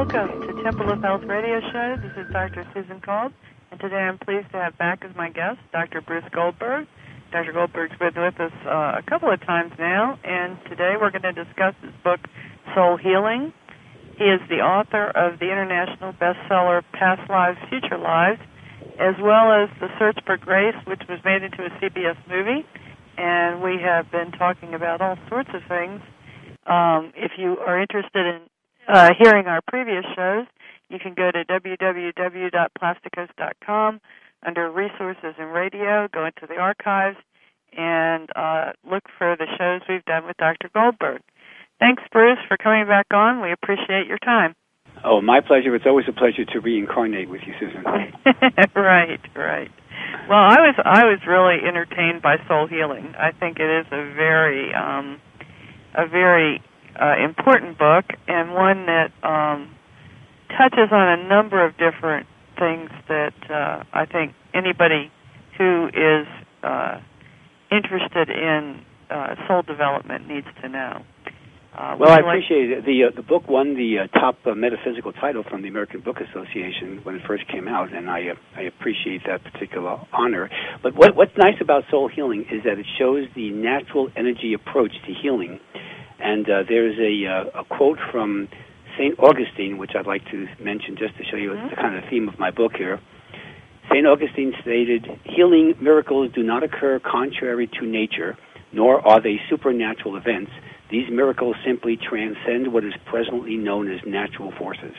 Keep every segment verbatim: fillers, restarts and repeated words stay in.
Welcome to Temple of Health Radio Show. This is Doctor Susan Kolb, and today I'm pleased to have back as my guest Doctor Bruce Goldberg. Doctor Goldberg's been with us uh, a couple of times now, and today we're going to discuss his book, Soul Healing. He is the author of the international bestseller, Past Lives, Future Lives, as well as The Search for Grace, which was made into a C B S movie, and we have been talking about all sorts of things. Um, if you are interested in uh, hearing our previous shows, you can go to w w w dot plasticos dot com under Resources and Radio, go into the archives, and uh, look for the shows we've done with Doctor Goldberg. Thanks, Bruce, for coming back on. We appreciate your time. Oh, my pleasure. It's always a pleasure to reincarnate with you, Susan. Right, right. Well, I was I was really entertained by Soul Healing. I think it is a very um, a very uh, important book, and one that um, touches on a number of different things that uh, I think anybody who is uh, interested in uh, soul development needs to know. Uh, well, I appreciate it. The, uh, the book won the uh, top uh, metaphysical title from the American Book Association when it first came out, and I uh, I appreciate that particular honor. But what, what's nice about Soul Healing is that it shows the natural energy approach to healing. And uh, there's a, uh, a quote from Saint Augustine, which I'd like to mention just to show you mm-hmm. the kind of theme of my book here. Saint Augustine stated, "Healing miracles do not occur contrary to nature, nor are they supernatural events. These miracles simply transcend what is presently known as natural forces."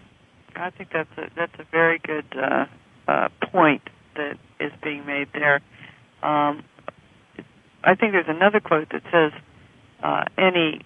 I think that's a, that's a very good uh, uh, point that is being made there. Um, I think there's another quote that says, uh, any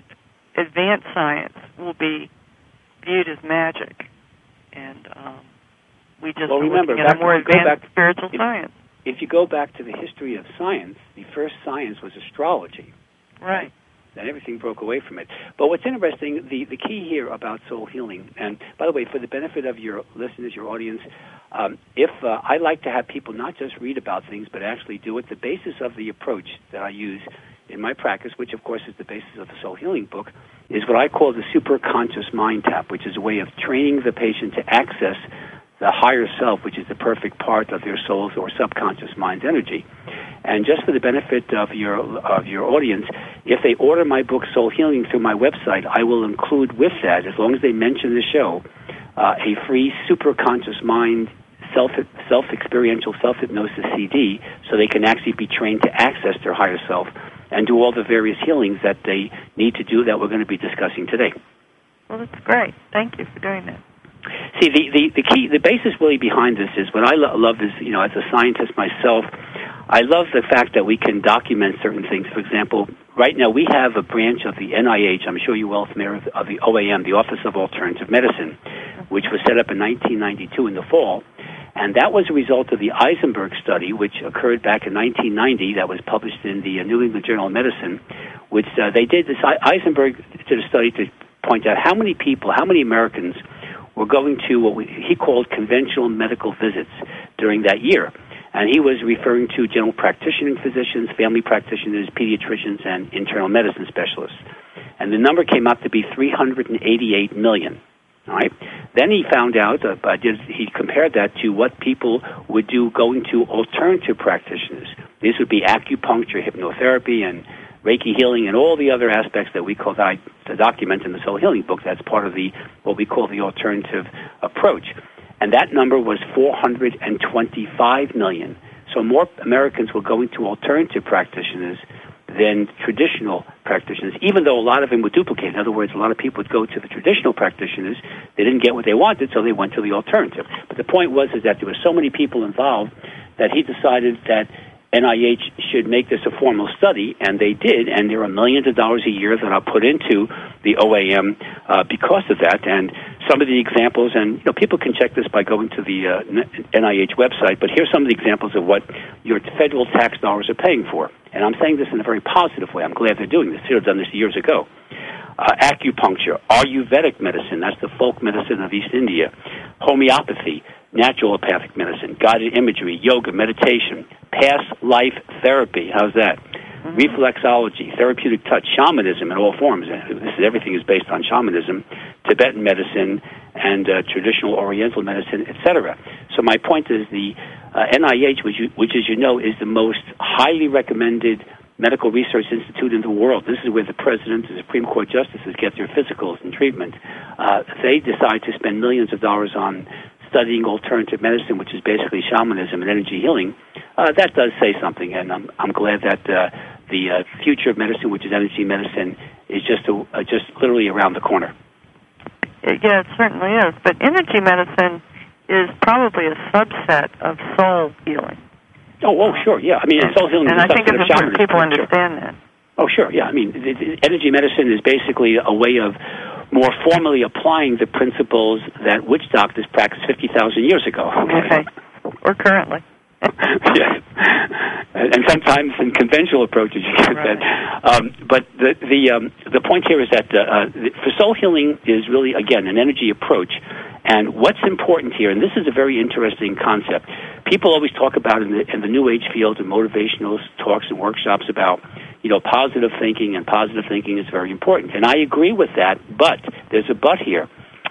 advanced science will be viewed as magic. And um, we just well, are remember, looking at a more advanced back, spiritual if, science. If you go back to the history of science, the first science was astrology. Right. Then everything broke away from it. But what's interesting, the, the key here about soul healing, and by the way, for the benefit of your listeners, your audience, um, if uh, I like to have people not just read about things, but actually do it, the basis of the approach that I use in my practice, which of course is the basis of the Soul Healing book, is what I call the superconscious mind tap, which is a way of training the patient to access the higher self, which is the perfect part of their soul's or subconscious mind's energy. And just for the benefit of your of your audience, if they order my book, Soul Healing, through my website, I will include with that, as long as they mention the show, uh, a free superconscious mind self self experiential self hypnosis C D, so they can actually be trained to access their higher self and do all the various healings that they need to do that we're going to be discussing today. Well, that's great. Thank you for doing that. See, the, the, the key, the basis really behind this is what I lo- love is, you know, as a scientist myself, I love the fact that we can document certain things. For example, right now we have a branch of the N I H, I'm sure you're well familiar with, of the O A M, the Office of Alternative Medicine, which was set up in nineteen ninety-two in the fall. And that was a result of the Eisenberg study, which occurred back in nineteen ninety, that was published in the New England Journal of Medicine, which uh, they did this, Eisenberg did a study to point out how many people, how many Americans were going to what we, he called conventional medical visits during that year. And he was referring to general practitioning physicians, family practitioners, pediatricians, and internal medicine specialists. And the number came up to be three hundred eighty-eight million. All right. Then he found out, uh, uh, he compared that to what people would do going to alternative practitioners. These would be acupuncture, hypnotherapy, and Reiki healing, and all the other aspects that we call that, to document in the Soul Healing book. That's part of the what we call the alternative approach. And that number was four hundred twenty-five million. So more Americans were going to alternative practitioners than traditional practitioners, even though a lot of them would duplicate. In other words, a lot of people would go to the traditional practitioners. They didn't get what they wanted, so they went to the alternative. But the point was is that there were so many people involved that he decided that N I H should make this a formal study, and they did, and there are millions of dollars a year that are put into the O A M uh, because of that. And some of the examples, and you know, people can check this by going to the uh, N I H website, but here's some of the examples of what your federal tax dollars are paying for. And I'm saying this in a very positive way. I'm glad they're doing this. They should have done this years ago. Uh, acupuncture, Ayurvedic medicine, that's the folk medicine of East India, homeopathy, naturopathic medicine, guided imagery, yoga, meditation, past life therapy, how's that? Mm-hmm. Reflexology, therapeutic touch, shamanism in all forms. This is, everything is based on shamanism, to Tibetan medicine and uh, traditional Oriental medicine, et cetera. So my point is the uh, N I H, which, you, which, as you know, is the most highly recommended medical research institute in the world. This is where the president and Supreme Court justices get their physicals and treatment. Uh, they decide to spend millions of dollars on studying alternative medicine, which is basically shamanism and energy healing. Uh, that does say something, and I'm, I'm glad that uh, the uh, future of medicine, which is energy medicine, is just a, uh, just literally around the corner. Yeah, it certainly is. But energy medicine is probably a subset of soul healing. Oh, oh, sure, yeah. I mean, and, soul healing and is I think it's important people sure. understand that. Oh, sure, yeah. I mean, the, the energy medicine is basically a way of more formally applying the principles that witch doctors practiced fifty thousand years ago. Okay, or currently. Yes, and sometimes in conventional approaches you get right. that. Um, but the the um, the point here is that uh, uh, for soul healing is really, again, an energy approach. And what's important here, and this is a very interesting concept, people always talk about in the in the New Age field and motivational talks and workshops about, you know, positive thinking, and positive thinking is very important. And I agree with that, but there's a but here.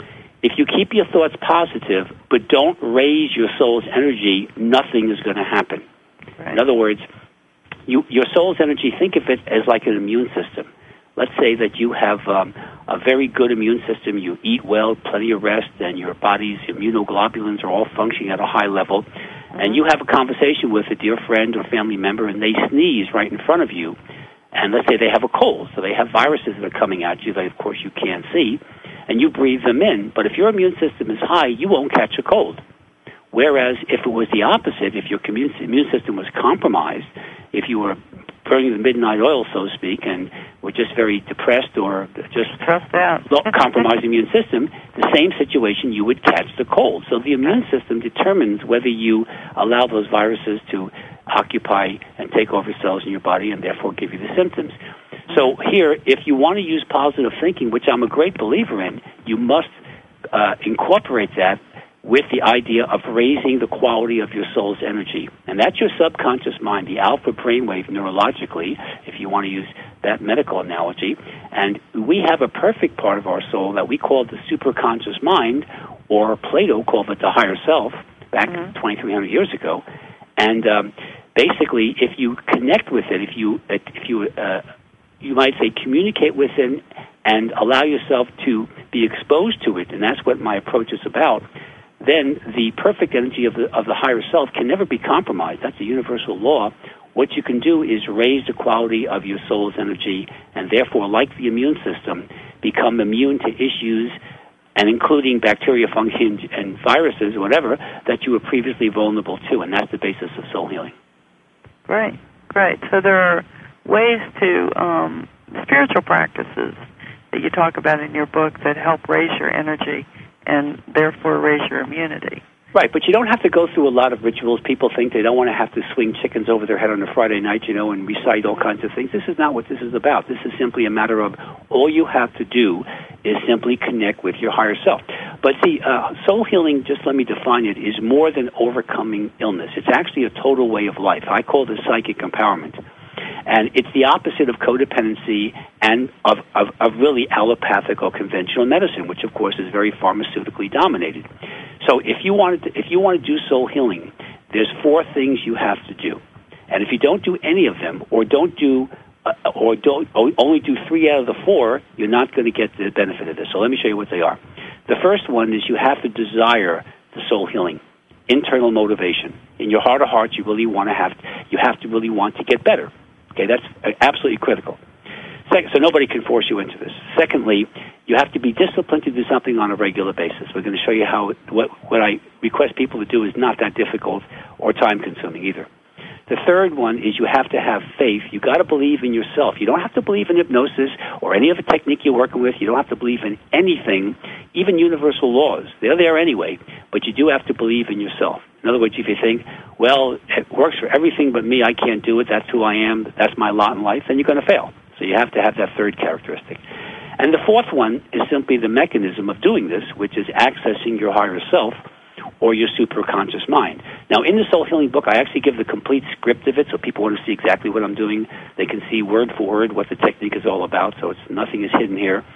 If you keep your thoughts positive, but don't raise your soul's energy, nothing is going to happen. Right. In other words, you, your soul's energy, think of it as like an immune system. Let's say that you have um, a very good immune system, you eat well, plenty of rest, and your body's immunoglobulins are all functioning at a high level, mm-hmm. and you have a conversation with a dear friend or family member, and they sneeze right in front of you, and let's say they have a cold, so they have viruses that are coming at you that, of course, you can't see, and you breathe them in. But if your immune system is high, you won't catch a cold. Whereas if it was the opposite, if your immune system was compromised, if you were burning the midnight oil, so to speak, and were just very depressed or just compromised immune system, the same situation, you would catch the cold. So the immune system determines whether you allow those viruses to occupy and take over cells in your body and therefore give you the symptoms. So here, if you want to use positive thinking, which I'm a great believer in, you must uh, incorporate that with the idea of raising the quality of your soul's energy. And that's your subconscious mind, the alpha brainwave neurologically, if you want to use that medical analogy. And we have a perfect part of our soul that we call the superconscious mind, or Plato called it the higher self, back mm-hmm. twenty-three hundred years ago. And um, basically, if you connect with it, if you, if you, uh, you might say, communicate with it and allow yourself to be exposed to it, and that's what my approach is about, then the perfect energy of the of the higher self can never be compromised. That's a universal law. What you can do is raise the quality of your soul's energy, and therefore, like the immune system, become immune to issues, and including bacteria, fungi, and, and viruses, whatever, that you were previously vulnerable to, and that's the basis of soul healing. Great, great. So there are ways to, um, spiritual practices that you talk about in your book that help raise your energy and therefore raise your immunity. Right, but you don't have to go through a lot of rituals. People think they don't want to have to swing chickens over their head on a Friday night, you know, and recite all kinds of things. This is not what this is about. This is simply a matter of all you have to do is simply connect with your higher self. But see, uh, soul healing, just let me define it, is more than overcoming illness. It's actually a total way of life. I call this psychic empowerment. And it's the opposite of codependency and of, of, of really allopathic or conventional medicine, which, of course, is very pharmaceutically dominated. So if you wanted to, if you want to do soul healing, there's four things you have to do. And if you don't do any of them, or don't do, uh, or don't or only do three out of the four, you're not going to get the benefit of this. So let me show you what they are. The first one is you have to desire the soul healing, internal motivation. In your heart of hearts, you really want to have, you have to really want to get better. Okay, that's absolutely critical. Second, so nobody can force you into this. Secondly, you have to be disciplined to do something on a regular basis. We're going to show you how what, what I request people to do is not that difficult or time-consuming either. The third one is you have to have faith. You've got to believe in yourself. You don't have to believe in hypnosis or any other technique you're working with. You don't have to believe in anything, even universal laws. They're there anyway, but you do have to believe in yourself. In other words, if you think, well, it works for everything but me, I can't do it, that's who I am, that's my lot in life, then you're going to fail. So you have to have that third characteristic. And the fourth one is simply the mechanism of doing this, which is accessing your higher self or your superconscious mind. Now, in the Soul Healing book, I actually give the complete script of it, so people want to see exactly what I'm doing. They can see word for word what the technique is all about, so it's nothing is hidden here.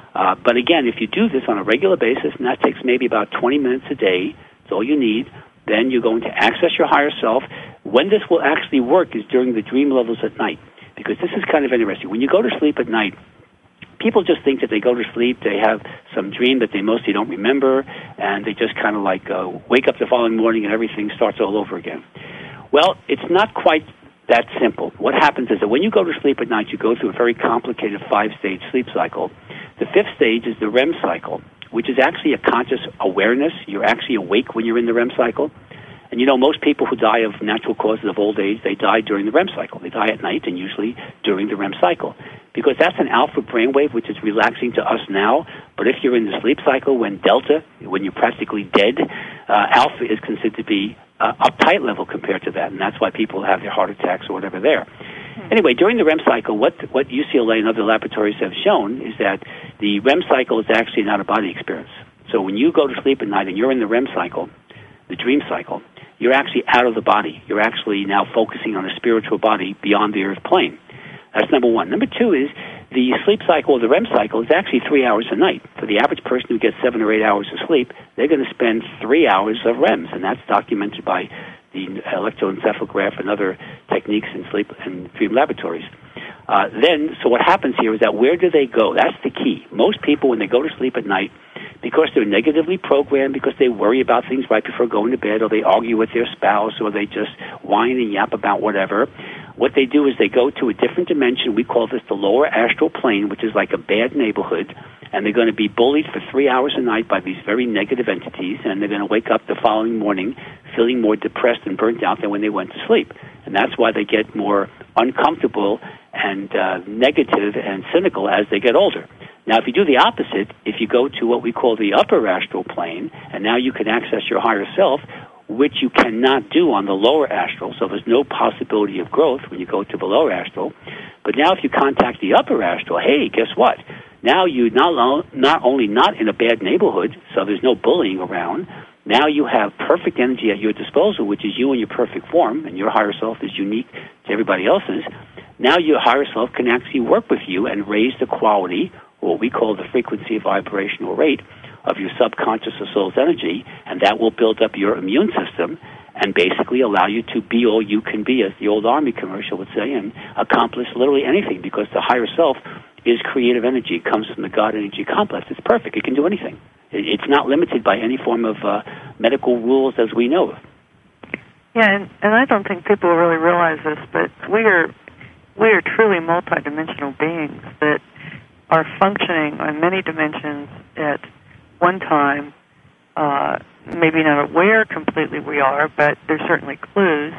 Uh, but again, if you do this on a regular basis, and that takes maybe about twenty minutes a day, that's all you need, then you're going to access your higher self. When this will actually work is during the dream levels at night, because this is kind of interesting. When you go to sleep at night, people just think that they go to sleep, they have some dream that they mostly don't remember, and they just kind of like uh, wake up the following morning and everything starts all over again. Well, it's not quite that simple. What happens is that when you go to sleep at night, you go through a very complicated five-stage sleep cycle. The fifth stage is the R E M cycle, which is actually a conscious awareness. You're actually awake when you're in the R E M cycle. And you know, most people who die of natural causes of old age, they die during the R E M cycle. They die at night and usually during the R E M cycle, because that's an alpha brainwave, which is relaxing to us now. But if you're in the sleep cycle when delta, when you're practically dead, uh, alpha is considered to be uh, uptight level compared to that, and that's why people have their heart attacks or whatever there. Hmm. Anyway, during the R E M cycle, what what U C L A and other laboratories have shown is that the R E M cycle is actually an out-of-body experience. So when you go to sleep at night and you're in the R E M cycle, the dream cycle, you're actually out of the body. You're actually now focusing on a spiritual body beyond the earth plane. That's number one. Number two is the sleep cycle, or the R E M cycle, is actually three hours a night. For the average person who gets seven or eight hours of sleep, they're going to spend three hours of R E Ms, and that's documented by the electroencephalograph and other techniques in sleep and dream laboratories. Uh, then, so what happens here is that where do they go? That's the key. Most people, when they go to sleep at night, because they're negatively programmed, because they worry about things right before going to bed, or they argue with their spouse, or they just whine and yap about whatever, what they do is they go to a different dimension. We call this the lower astral plane, which is like a bad neighborhood, and they're going to be bullied for three hours a night by these very negative entities, and they're going to wake up the following morning feeling more depressed and burnt out than when they went to sleep. And that's why they get more uncomfortable and uh, negative and cynical as they get older. Now, if you do the opposite, if you go to what we call the upper astral plane, and now you can access your higher self, which you cannot do on the lower astral, so there's no possibility of growth when you go to the lower astral. But now if you contact the upper astral, hey, guess what? Now you're not, not only not in a bad neighborhood, so there's no bullying around, now you have perfect energy at your disposal, which is you in your perfect form, and your higher self is unique to everybody else's. Now your higher self can actually work with you and raise the quality, or what we call the frequency, vibrational rate, of your subconscious or soul's energy, and that will build up your immune system and basically allow you to be all you can be, as the old Army commercial would say, and accomplish literally anything, because the higher self is creative energy. It comes from the God energy complex. It's perfect. It can do anything. It's not limited by any form of uh, medical rules as we know of. Yeah, and, and I don't think people really realize this, but we are we are truly multidimensional beings that are functioning on many dimensions at one time. Uh, maybe not aware completely we are, but there's certainly clues,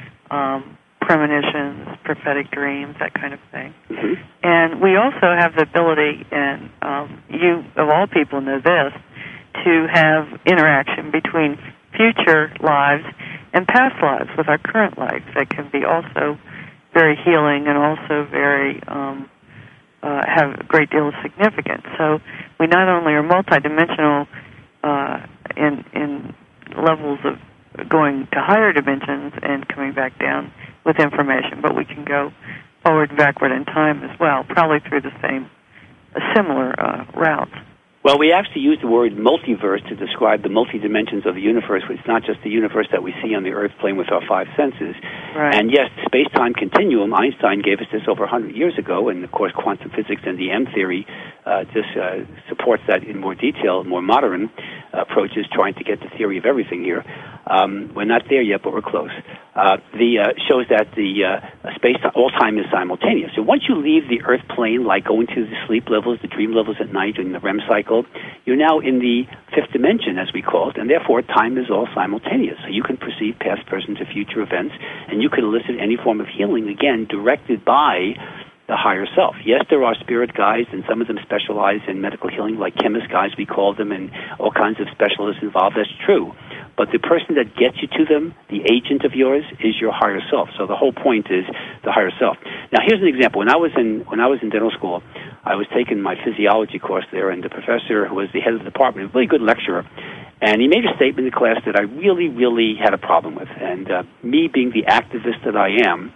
um, premonitions, prophetic dreams, that kind of thing. Mm-hmm. And we also have the ability, and um, you of all people know this, to have interaction between future lives and past lives with our current lives that can be also very healing and also very um, uh, have a great deal of significance. So we not only are multidimensional uh, in in levels of going to higher dimensions and coming back down with information, but we can go forward and backward in time as well, probably through the same, uh, similar uh, routes. Well, we actually use the word multiverse to describe the multi-dimensions of the universe. It's not just the universe that we see on the Earth plane with our five senses. Right. And yes, space-time continuum, Einstein gave us this over one hundred years ago, and of course quantum physics and the M theory uh, just uh, supports that in more detail, more modern approaches trying to get the theory of everything here. Um, we're not there yet, but we're close. Uh, the uh, shows that the uh, space all time is simultaneous. So once you leave the Earth plane, like going to the sleep levels, the dream levels at night, in the R E M cycle, you're now in the fifth dimension, as we call it, and therefore time is all simultaneous. So you can perceive past, present, and future events, and you can elicit any form of healing, again, directed by the higher self. Yes, there are spirit guides, and some of them specialize in medical healing, like chemist guides, we call them, and all kinds of specialists involved. That's true. But the person that gets you to them, the agent of yours, is your higher self. So the whole point is the higher self. Now, here's an example. When I was in when I was in dental school, I was taking my physiology course there, and the professor, who was the head of the department, a really good lecturer, and he made a statement in class that I really, really had a problem with. And uh, me being the activist that I am,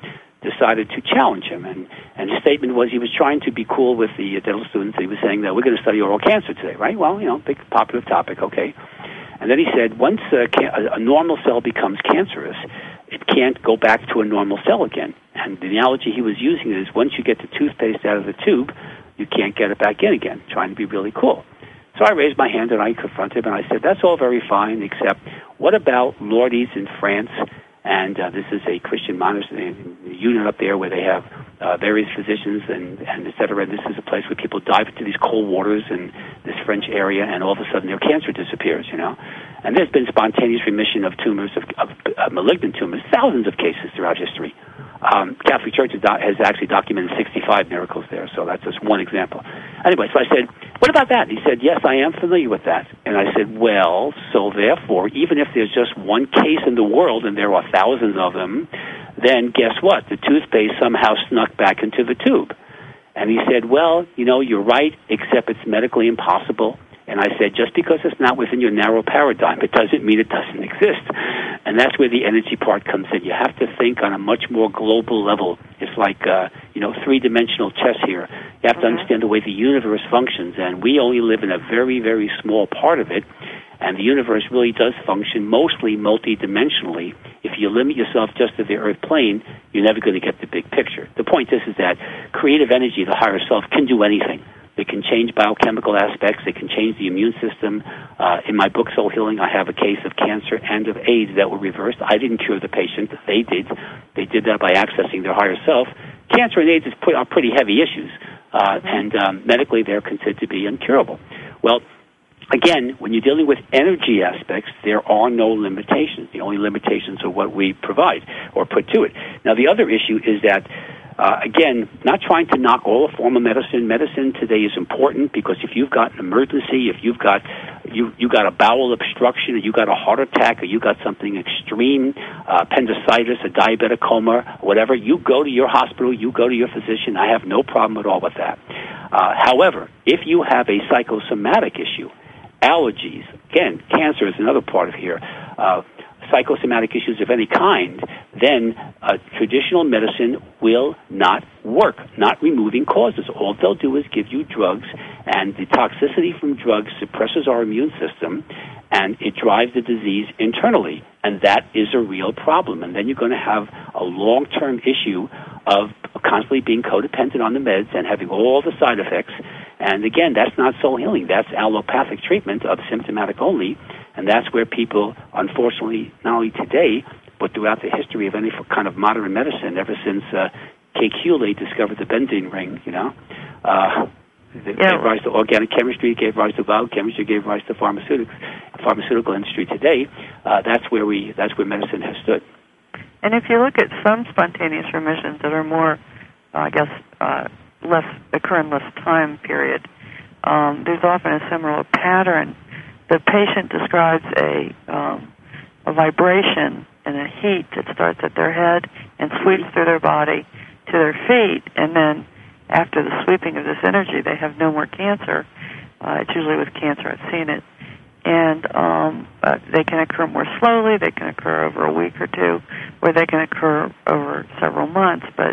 decided to challenge him. And, and his statement was he was trying to be cool with the dental students. He was saying that we're going to study oral cancer today, right? Well, you know, big popular topic, okay. And then he said once a, can- a normal cell becomes cancerous, it can't go back to a normal cell again. And the analogy he was using is once you get the toothpaste out of the tube, you can't get it back in again, trying to be really cool. So I raised my hand and I confronted him and I said, that's all very fine, except what about Lourdes in France? And uh, this is a Christian monastery unit up there where they have uh, various physicians and, and et cetera. And this is a place where people dive into these cold waters in this French area, and all of a sudden their cancer disappears, you know. And there's been spontaneous remission of tumors, of, of uh, malignant tumors, thousands of cases throughout history. Um, Catholic Church has, do- has actually documented sixty-five miracles there, so that's just one example. Anyway, so I said, what about that? And he said, yes, I am familiar with that. And I said, well, so therefore, even if there's just one case in the world, and there are thousands of them, then guess what? The toothpaste somehow snuck back into the tube. And he said, well, you know, you're right, except it's medically impossible. And I said, just because it's not within your narrow paradigm, it doesn't mean it doesn't exist. And that's where the energy part comes in. You have to think on a much more global level. It's like, uh, you know, three-dimensional chess here. You have to Mm-hmm. understand the way the universe functions, and we only live in a very, very small part of it. And the universe really does function mostly multidimensionally. If you limit yourself just to the earth plane, you're never going to get the big picture. The point is, is that creative energy, the higher self, can do anything. It can change biochemical aspects. It can change the immune system. Uh, in my book, Soul Healing, I have a case of cancer and of AIDS that were reversed. I didn't cure the patient. They did. They did that by accessing their higher self. Cancer and AIDS is put, are pretty heavy issues, uh, and um, medically they're considered to be incurable. Well, again, when you're dealing with energy aspects, there are no limitations. The only limitations are what we provide or put to it. Now, the other issue is that Uh, again, not trying to knock all form of medicine. Medicine today is important because if you've got an emergency, if you've got you you got a bowel obstruction, or you got a heart attack, or you got something extreme, uh, appendicitis, a diabetic coma, whatever, you go to your hospital, you go to your physician. I have no problem at all with that. Uh, however, if you have a psychosomatic issue, allergies, again, cancer is another part of here. Uh, psychosomatic issues of any kind, then uh, traditional medicine will not work, not removing causes. All they'll do is give you drugs, and the toxicity from drugs suppresses our immune system, and it drives the disease internally, and that is a real problem. And then you're going to have a long-term issue of constantly being codependent on the meds and having all the side effects. And again, that's not soul healing. That's allopathic treatment of symptomatic only. And that's where people, unfortunately, not only today, but throughout the history of any kind of modern medicine, ever since uh, Kay Keeley discovered the benzene ring, you know, uh, it yeah. gave rise to organic chemistry, gave rise to biochemistry, gave rise to pharmaceutics, pharmaceutical industry today. Uh, that's where we, that's where medicine has stood. And if you look at some spontaneous remissions that are more, uh, I guess, uh, less occur in less time period, um, there's often a similar pattern. The patient describes a um, a vibration and a heat that starts at their head and sweeps through their body to their feet, and then after the sweeping of this energy, they have no more cancer. Uh, it's usually with cancer, I've seen it. And um, uh, they can occur more slowly, they can occur over a week or two, or they can occur over several months. But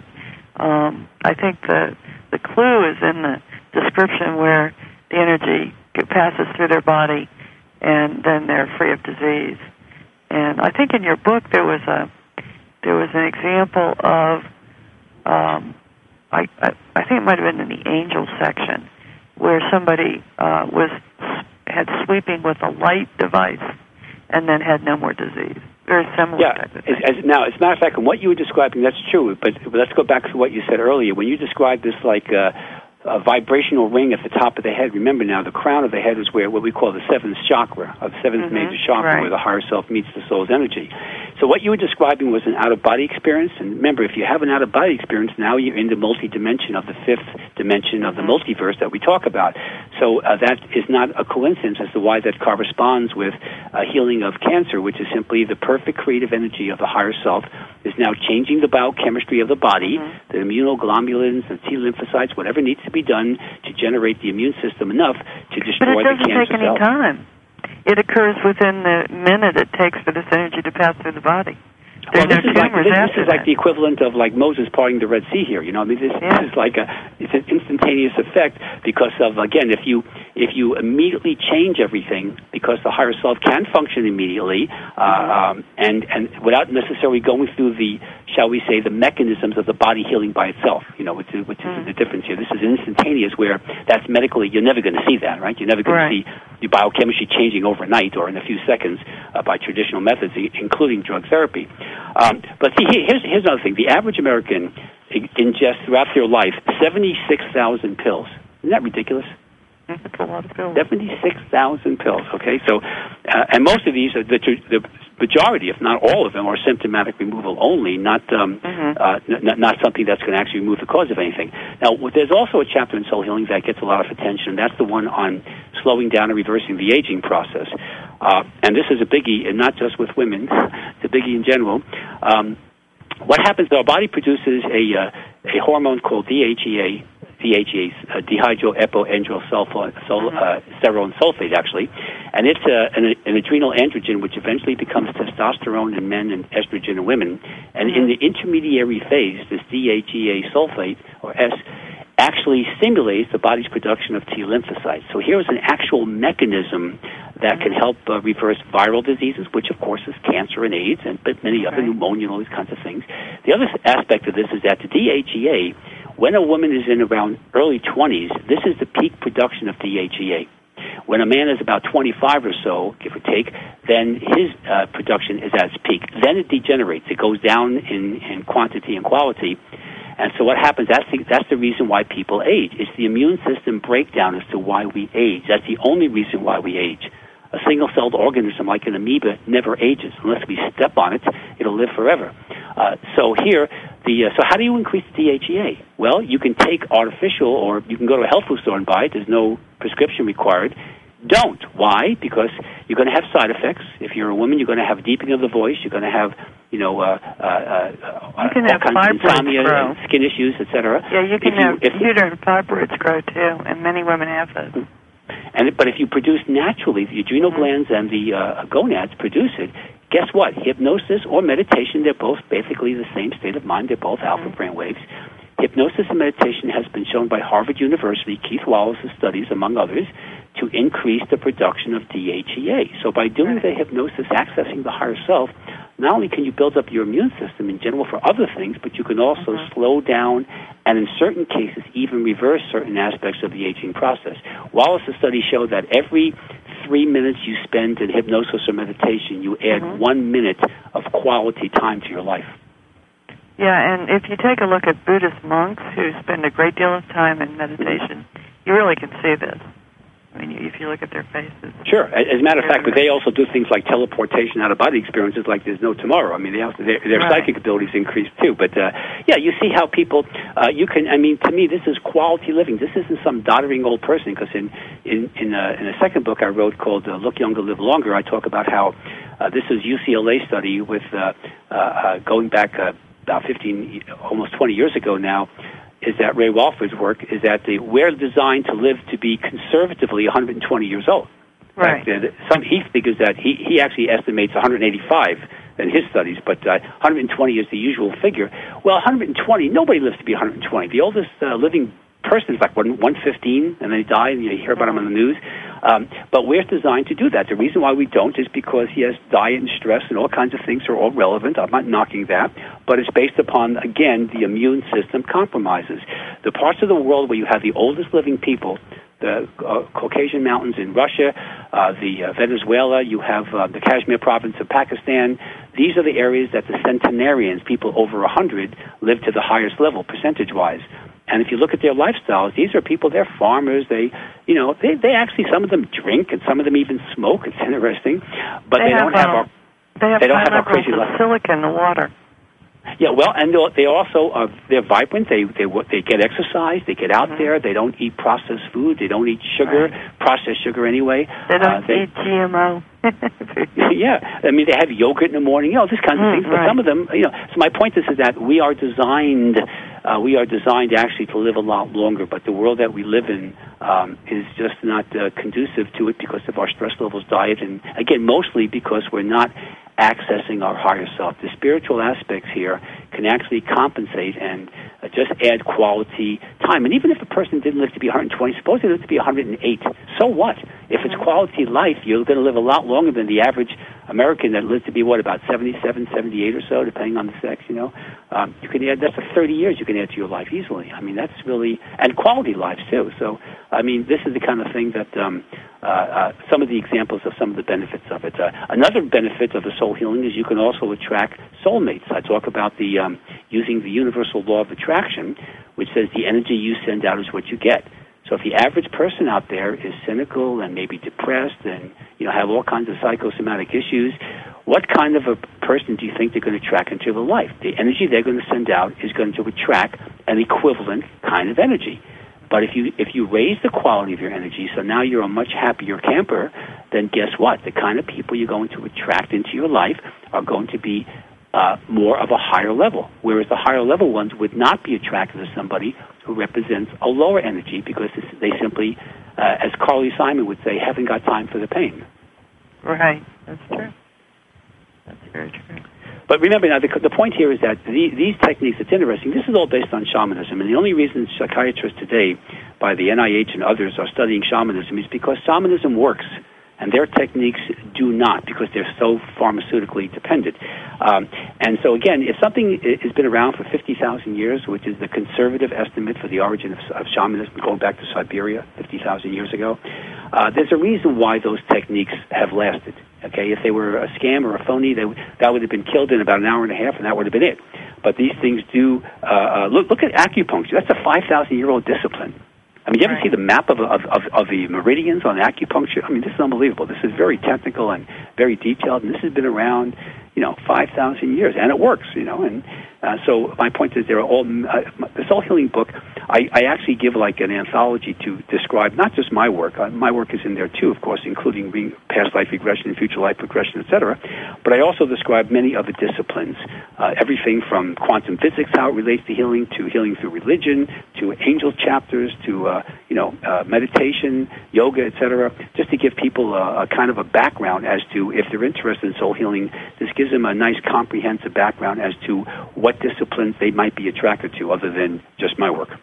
um, I think the, the clue is in the description where the energy passes through their body and then they're free of disease. And I think in your book there was a there was an example of um, I, I I think it might have been in the angel section where somebody uh, was had sweeping with a light device and then had no more disease. Very similar. Yeah. Type of thing. As, as, now, as a matter of fact, what you were describing, that's true. But, but let's go back to what you said earlier. When you described this like uh, a vibrational ring at the top of the head, remember now, the crown of the head is where what we call the seventh chakra, or the seventh mm-hmm. major chakra, right. where the higher self meets the soul's energy. So what you were describing was an out-of-body experience. And remember, if you have an out-of-body experience, now you're in the multi-dimension of the fifth dimension of the multiverse that we talk about. So uh, that is not a coincidence as to why that corresponds with uh, healing of cancer, which is simply the perfect creative energy of the higher self is now changing the biochemistry of the body, mm-hmm. the immunoglobulins, the T lymphocytes, whatever needs to be done to generate the immune system enough to destroy the cancer cell. But it doesn't take any time. It occurs within the minute it takes for this energy to pass through the body. Well, this is, like, this, this is like the equivalent of like Moses parting the Red Sea here. You know, I mean, this, yeah. this is like a it's an instantaneous effect because of again, if you if you immediately change everything, because the higher self can function immediately, uh, mm-hmm. um, and and without necessarily going through the, shall we say, the mechanisms of the body healing by itself. You know, which is which is mm-hmm. the difference here. This is instantaneous, where that's medically you're never going to see that, right? You're never going right. to see the biochemistry changing overnight or in a few seconds uh, by traditional methods, including drug therapy. Um, but see, here's, here's another thing. The average American ingests throughout their life seventy-six thousand pills. Isn't that ridiculous? That's a lot of pills. seventy-six thousand pills, okay? So, uh, and most of these, are the, the majority, if not all of them, are symptomatic removal only, not um, mm-hmm. uh, n- not something that's going to actually remove the cause of anything. Now, there's also a chapter in Soul Healing that gets a lot of attention, and that's the one on slowing down and reversing the aging process. Uh, and this is a biggie, and not just with women. It's a biggie in general. Um, what happens, our body produces a uh, a hormone called D H E A, D H E A, uh, dehydroepoandrosterone uh, sulfate, actually. And it's uh, an, an adrenal androgen, which eventually becomes testosterone in men and estrogen in women. And mm-hmm. in the intermediary phase, this D H E A sulfate, or S, actually stimulates the body's production of T lymphocytes. So here's an actual mechanism that can help uh, reverse viral diseases, which of course is cancer and AIDS, and but many other, pneumonia and all these kinds of things. The other aspect of this is that the D H E A, when a woman is in around early twenties, this is the peak production of D H E A. When a man is about twenty-five or so, give or take, then his uh, production is at its peak. Then it degenerates. It goes down in, in quantity and quality. And so what happens, that's the, that's the reason why people age. It's the immune system breakdown as to why we age. That's the only reason why we age. A single-celled organism like an amoeba never ages. Unless we step on it, it'll live forever. Uh, so here, the uh, so how do you increase the D H E A? Well, you can take artificial, or you can go to a health food store and buy it. There's no prescription required. Don't. Why? Because you're going to have side effects. If you're a woman, you're going to have deepening of the voice. You're going to have, you know, uh, uh, uh, you can all have kinds of insomnia, grow. skin issues, et cetera. Yeah, you can if have you, if, uterine fibroids grow too, and many women have those. And but if you produce naturally, the adrenal mm-hmm. glands and the uh, gonads produce it. Guess what? Hypnosis or meditation, they're both basically the same state of mind. They're both mm-hmm. alpha brain waves. Hypnosis and meditation has been shown by Harvard University, Keith Wallace's studies, among others, to increase the production of D H E A. So by doing the hypnosis, accessing the higher self, not only can you build up your immune system in general for other things, but you can also mm-hmm. slow down and in certain cases even reverse certain aspects of the aging process. Wallace's studies show that every three minutes you spend in hypnosis or meditation, you add mm-hmm. one minute of quality time to your life. Yeah, and if you take a look at Buddhist monks who spend a great deal of time in meditation, you really can see this. I mean, if you look at their faces. Sure. As a matter of fact, but they also do things like teleportation, out-of-body experiences like there's no tomorrow. I mean, they also, their, their right. psychic abilities increase too. But, uh, yeah, you see how people, uh, you can, I mean, to me, this is quality living. This isn't some doddering old person, because in, in, in, uh, in a second book I wrote called uh, Look Younger, Live Longer, I talk about how uh, this is U C L A study with uh, uh, uh, going back uh, about fifteen, almost twenty years ago now, is that Ray Walford's work is that the, we're designed to live to be conservatively one hundred twenty years old. Right. Like, uh, some, he figures that he, he actually estimates one hundred eighty-five in his studies, but uh, one hundred twenty is the usual figure. Well, one hundred twenty, nobody lives to be one hundred twenty. The oldest uh, living person is like one fifteen, and they die, and you hear about them on the news. Um, but we're designed to do that. The reason why we don't is because, yes, diet and stress and all kinds of things are all relevant. I'm not knocking that. But it's based upon, again, the immune system compromises. The parts of the world where you have the oldest living people, the uh, Caucasian mountains in Russia, uh, the uh, Venezuela, you have uh, the Kashmir province of Pakistan. These are the areas that the centenarians, people over one hundred, live to the highest level, percentage-wise. And if you look at their lifestyles, these are people, they're farmers, they, you know, they, they actually, some of them drink, and some of them even smoke. It's interesting. But they, they don't have, have our, they have they don't have our crazy life. Silica in the water. Yeah, well, and they also, uh, they're vibrant, they, they, they get exercise, they get out mm-hmm. there, they don't eat processed food, they don't eat sugar, right. processed sugar anyway. They don't uh, they, eat G M O. Yeah, I mean, they have yogurt in the morning, you know, this kind of mm, things, but right. some of them, you know, so my point is, is that we are designed, uh, we are designed actually to live a lot longer, but the world that we live in um, is just not uh, conducive to it because of our stress levels, diet, and again, mostly because we're not accessing our higher self. The spiritual aspects here can actually compensate and uh, just add quality time. And even if a person didn't live to be one hundred twenty, suppose they lived to be one hundred eight, so what? If it's quality life, you're going to live a lot longer than the average American that lives to be, what, about seventy-seven, seventy-eight or so, depending on the sex, you know. Um, you can add, that's a thirty years you can add to your life easily. I mean, that's really, and quality lives too. So, I mean, this is the kind of thing that um, uh, uh, some of the examples of some of the benefits of it. Uh, another benefit of the soul healing is you can also attract soulmates. I talk about the um, using the universal law of attraction, which says the energy you send out is what you get. So if the average person out there is cynical and maybe depressed and, you know, have all kinds of psychosomatic issues, what kind of a person do you think they're going to attract into their life? The energy they're going to send out is going to attract an equivalent kind of energy. But if you if you raise the quality of your energy, so now you're a much happier camper, then guess what? The kind of people you're going to attract into your life are going to be uh, more of a higher level, whereas the higher level ones would not be attracted to somebody who represents a lower energy because they simply, uh, as Carly Simon would say, haven't got time for the pain. Right. That's true. That's very true. But remember, now, the, the point here is that the, these techniques, it's interesting, this is all based on shamanism, and the only reason psychiatrists today, by the N I H and others, are studying shamanism is because shamanism works, and their techniques do not, because they're so pharmaceutically dependent. Um, and so, again, if something has been around for fifty thousand years, which is the conservative estimate for the origin of, of shamanism, going back to Siberia fifty thousand years ago, uh, there's a reason why those techniques have lasted. Okay, if they were a scam or a phony, they, that would have been killed in about an hour and a half, and that would have been it. But these things do, uh, uh, look, look at acupuncture. That's a five thousand year old discipline. I mean, you ever right. see the map of, of, of, of the meridians on acupuncture? I mean, this is unbelievable. This is very technical and very detailed, and this has been around, you know, five thousand years, and it works, you know. And uh, so my point is, there are all, uh, the Soul Healing book, I, I actually give like an anthology to describe not just my work. Uh, my work is in there too, of course, including being past life regression, future life regression, et cetera. But I also describe many other disciplines, uh, everything from quantum physics, how it relates to healing, to healing through religion, to angel chapters, to uh, you know uh, meditation, yoga, et cetera. Just to give people a, a kind of a background as to, if they're interested in soul healing, this gives them a nice comprehensive background as to what disciplines they might be attracted to, other than just my work.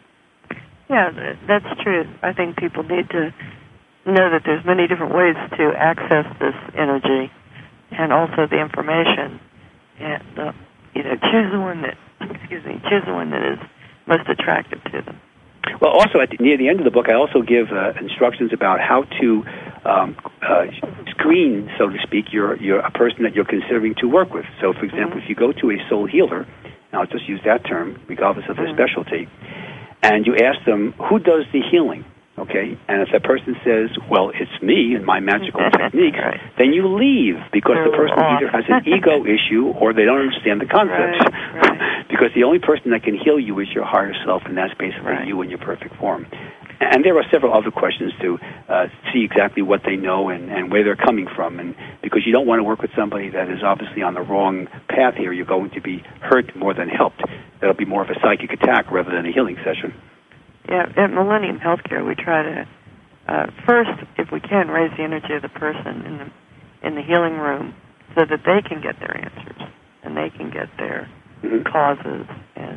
Yeah, that's true. I think people need to know that there's many different ways to access this energy and also the information, and uh, you know, choose the one that excuse me, choose the one that is most attractive to them. Well, also at the, near the end of the book, I also give uh, instructions about how to um, uh, screen, so to speak, your your a person that you're considering to work with. So, for example, mm-hmm. if you go to a soul healer, and I'll just use that term, regardless of their mm-hmm. specialty, and you ask them, who does the healing? Okay, and if that person says, well, it's me and my magical techniques, right. then you leave, because They're the person either has an ego issue or they don't understand the concepts. Right, right. Because the only person that can heal you is your higher self, and that's basically right. you in your perfect form. And there are several other questions to uh, see exactly what they know and, and where they're coming from. And because you don't want to work with somebody that is obviously on the wrong path here, you're going to be hurt more than helped. That'll be more of a psychic attack rather than a healing session. Yeah, at Millennium Healthcare, we try to uh, first, if we can, raise the energy of the person in the in the healing room so that they can get their answers and they can get their mm-hmm. causes, and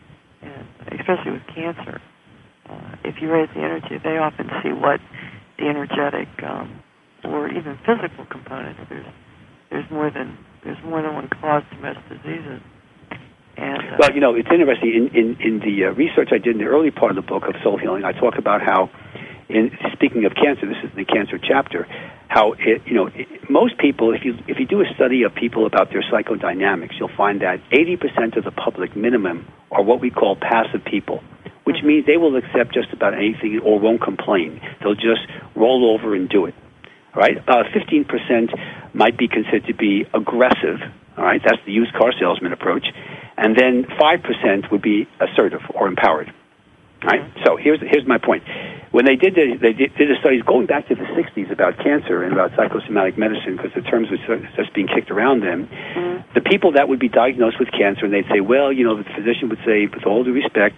and especially with cancer, uh, if you raise the energy, they often see what the energetic um, or even physical components. There's there's more than there's more than one cause to most diseases. And, uh, well, you know, it's interesting. In, in, in the uh, research I did in the early part of the book of Soul Healing, I talk about how, in speaking of cancer, this is the cancer chapter, how, it, you know, it, most people, if you if you do a study of people about their psychodynamics, you'll find that eighty percent of the public minimum are what we call passive people, which means they will accept just about anything or won't complain. They'll just roll over and do it. All right? Uh, fifteen percent might be considered to be aggressive. All right? That's the used car salesman approach. And then five percent would be assertive or empowered. All right? Mm-hmm. So here's here's my point. When they did the, they did, did the studies going back to the sixties about cancer and about psychosomatic medicine, because the terms were just being kicked around then, mm-hmm. the people that would be diagnosed with cancer, and they'd say, well, you know, the physician would say, with all due respect,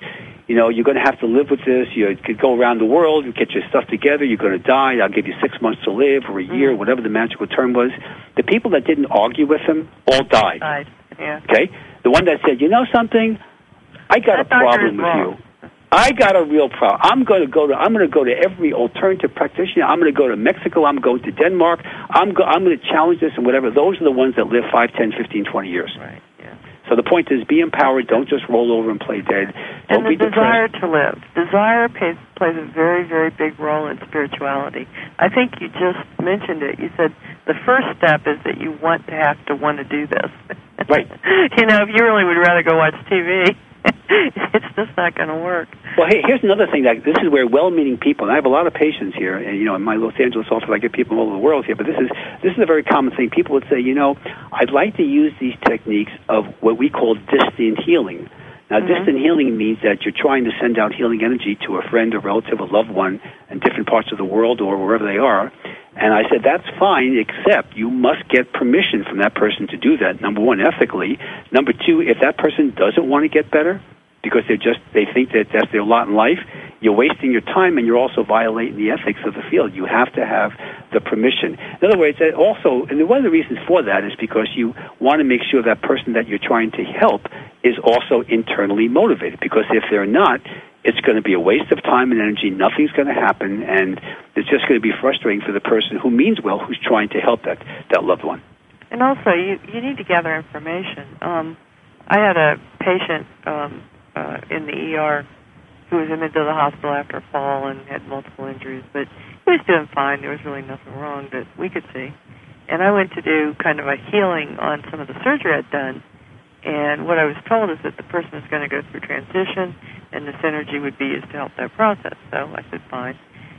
you know, you're going to have to live with this. You could go around the world, you get your stuff together, you're going to die, I'll give you six months to live or a year, mm-hmm. whatever the magical term was. The people that didn't argue with him all died. Died, yeah. Okay? The one that said, you know something, I got that a problem with wrong. you. I got a real problem. I'm going to go to. I'm going to go to every alternative practitioner. I'm going to go to Mexico. I'm going to Denmark. I'm. Go, I'm going to challenge this and whatever. Those are the ones that live five, ten, fifteen, twenty years. Right. Yeah. So the point is, be empowered. Don't just roll over and play dead. Don't and the be desire depressed. to live. Desire plays, plays a very, very big role in spirituality. I think you just mentioned it. You said the first step is that you want to have to want to do this. Right. You know, if you really would rather go watch T V. It's just not going to work. Well, hey, here's another thing. That this is where well-meaning people, and I have a lot of patients here, and you know, in my Los Angeles office, I get people all over the world here. But this is this is a very common thing. People would say, you know, I'd like to use these techniques of what we call distant healing. Now, mm-hmm. distant healing means that you're trying to send out healing energy to a friend, a relative, a loved one in different parts of the world or wherever they are. And I said, that's fine, except you must get permission from that person to do that, number one, ethically. Number two, if that person doesn't want to get better because they're just, they think that that's their lot in life, you're wasting your time and you're also violating the ethics of the field. You have to have the permission. In other words, also, and one of the reasons for that is because you want to make sure that person that you're trying to help is also internally motivated, because if they're not, it's going to be a waste of time and energy, nothing's going to happen, and it's just going to be frustrating for the person who means well, who's trying to help that, that loved one. And also, you, you need to gather information. Um, I had a patient um, uh, in the E R who was admitted to the hospital after a fall and had multiple injuries, but he was doing fine. There was really nothing wrong that we could see. And I went to do kind of a healing on some of the surgery I'd done, and what I was told is that the person is going to go through transition, and this energy would be used to help that process. So I said, fine.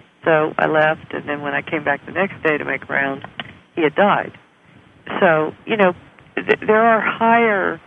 So I left, and then when I came back the next day to make rounds, he had died. So, you know, th- there are higher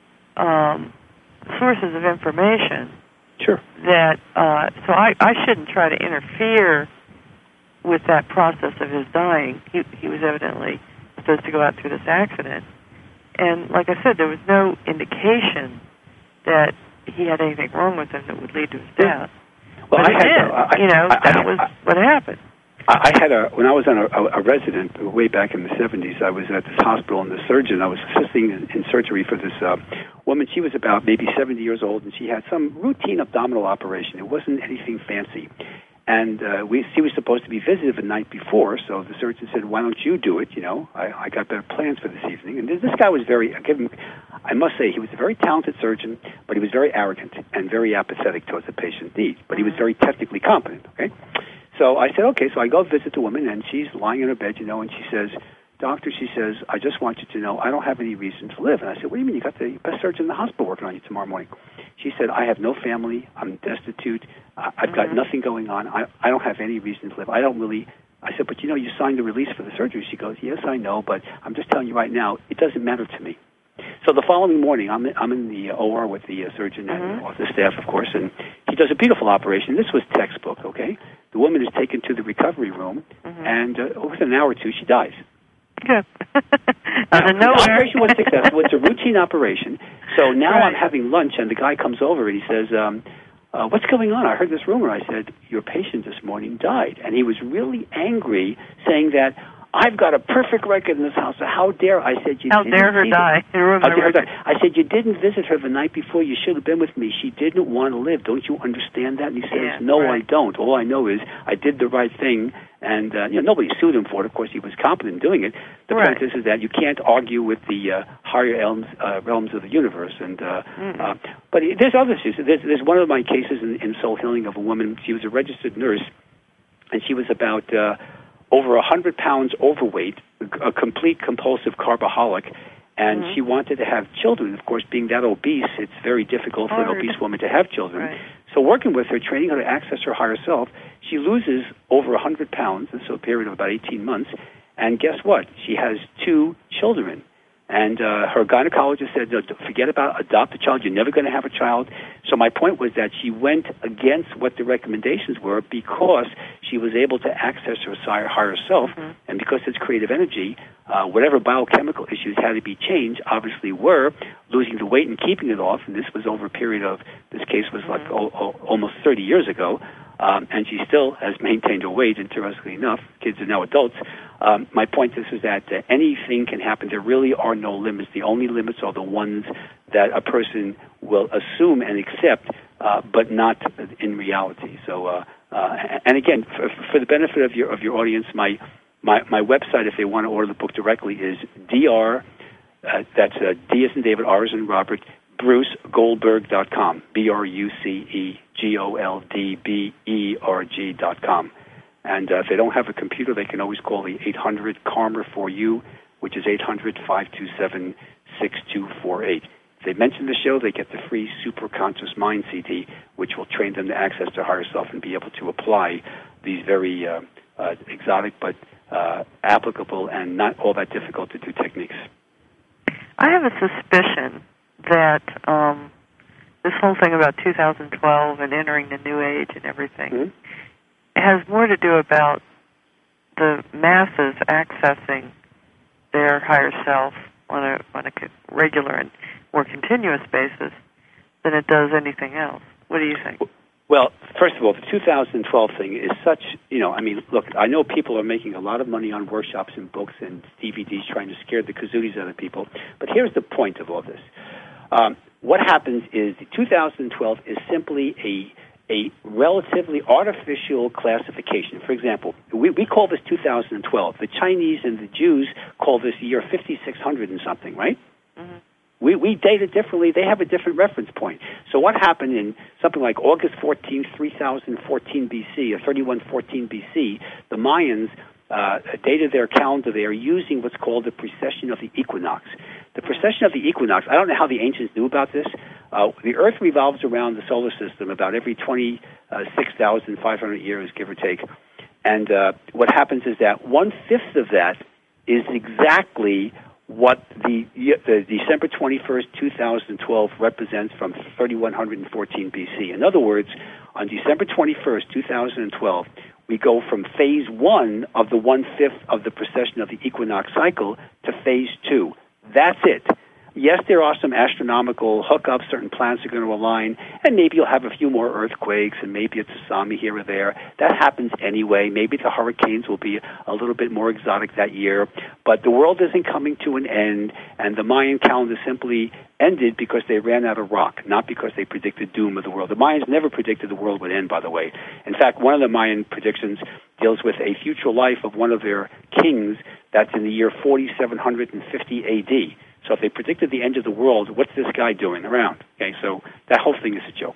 um, sources of information. Sure. That, uh, so I, I shouldn't try to interfere with that process of his dying. He, he was evidently supposed to go out through this accident. And like I said, there was no indication that he had anything wrong with him that would lead to his death. Well, but I it had, did. I, you know, I, that I, was I, what happened. I had a, when I was on a, a, a resident way back in the seventies, I was at this hospital, and the surgeon, I was assisting in, in surgery for this uh, woman. She was about maybe seventy years old, and she had some routine abdominal operation. It wasn't anything fancy. And uh, we, she was supposed to be visited the night before, so the surgeon said, why don't you do it? You know, I, I got better plans for this evening. And this guy was very, I, give him, I must say, he was a very talented surgeon, but he was very arrogant and very apathetic towards the patient's needs. But he was very technically competent, okay? So I said, okay, so I go visit the woman, and she's lying in her bed, you know, and she says, doctor, she says, I just want you to know I don't have any reason to live. And I said, what do you mean? You got the best surgeon in the hospital working on you tomorrow morning. She said, I have no family. I'm destitute. Uh, I've mm-hmm. got nothing going on. I, I don't have any reason to live. I don't really. I said, but you know, you signed the release for the surgery. She goes, yes, I know, but I'm just telling you right now, it doesn't matter to me. So the following morning, I'm in, I'm in the O R with the uh, surgeon mm-hmm. and the staff, of course, and he does a beautiful operation. This was textbook, okay? The woman is taken to the recovery room, mm-hmm. and uh, within an hour or two, she dies. Good. Now, the operation was successful. It's a routine operation. So now right. I'm having lunch, and the guy comes over, and he says, um, uh, what's going on? I heard this rumor. I said, your patient this morning died. And he was really angry, saying that, I've got a perfect record in this house, so how dare I said you how didn't dare her die. How dare her die. I said, you didn't visit her the night before. You should have been with me. She didn't want to live. Don't you understand that? And he says, yeah, no, right. I don't. All I know is I did the right thing, and uh, you know, nobody sued him for it. Of course, he was competent in doing it. The right. point is, is that you can't argue with the uh, higher realms, uh, realms of the universe. And uh, mm-hmm. uh, But there's other issues. There's, there's one of my cases in, in soul healing of a woman. She was a registered nurse, and she was about uh, over one hundred pounds overweight, a complete compulsive carboholic, and mm-hmm. she wanted to have children. Of course, being that obese, it's very difficult for Hard. an obese woman to have children. Right. So working with her, training her to access her higher self, she loses over one hundred pounds, and so a period of about eighteen months, and guess what? She has two children. And uh, her gynecologist said, no, forget about adopt a child. You're never going to have a child. So my point was that she went against what the recommendations were because she was able to access her higher self, mm-hmm. and because it's creative energy, uh, whatever biochemical issues had to be changed obviously were losing the weight and keeping it off. And this was over a period of, this case was mm-hmm. like o- o- almost thirty years ago. Um, and she still has maintained her weight, interestingly enough. Kids are now adults. Um, my point is, is that uh, anything can happen. There really are no limits. The only limits are the ones that a person will assume and accept, uh, but not in reality. So, uh, uh, and again, for, for the benefit of your of your audience, my my, my website, if they want to order the book directly, is dr. Uh, that's uh, D as in David, R as in Robert, Bruce Goldberg dot com. B R U C E G O L D B E R G dot com. And uh, if they don't have a computer, they can always call the eight hundred karma for you, which is eight hundred, five two seven, six two four eight. If they mention the show, they get the free Super Conscious Mind C D, which will train them to access their higher self and be able to apply these very uh, uh, exotic but uh, applicable and not all that difficult to do techniques. I have a suspicion that um, this whole thing about two thousand twelve and entering the new age and everything mm-hmm. has more to do about the masses accessing their higher self on a on a regular and more continuous basis than it does anything else. What do you think? Well, first of all, the two thousand twelve thing is such, you know, I mean, look, I know people are making a lot of money on workshops and books and D V Ds trying to scare the kazooties out of people, but here's the point of all this. Um, what happens is the two thousand twelve is simply a a relatively artificial classification. For example, we, we call this two thousand twelve. The Chinese and the Jews call this year fifty-six hundred and something, right? Mm-hmm. We, we date it differently. They have a different reference point. So what happened in something like August fourteenth, three thousand fourteen B C, or thirty-one fourteen B C, the Mayans uh, dated their calendar there using what's called the precession of the equinox. The precession of the equinox, I don't know how the ancients knew about this. Uh, the Earth revolves around the solar system about every twenty-six thousand five hundred years, give or take. And uh, what happens is that one-fifth of that is exactly what the, the December twenty-first, two thousand twelve represents from thirty-one fourteen B C. In other words, on December twenty-first, two thousand twelve, we go from phase one of the one-fifth of the precession of the equinox cycle to phase two. That's it. Yes, there are some astronomical hookups. Certain planets are going to align, and maybe you'll have a few more earthquakes, and maybe a tsunami here or there. That happens anyway. Maybe the hurricanes will be a little bit more exotic that year. But the world isn't coming to an end, and the Mayan calendar simply ended because they ran out of rock, not because they predicted doom of the world. The Mayans never predicted the world would end, by the way. In fact, one of the Mayan predictions deals with a future life of one of their kings that's in the year forty-seven fifty A D. So if they predicted the end of the world, what's this guy doing around? Okay, so that whole thing is a joke.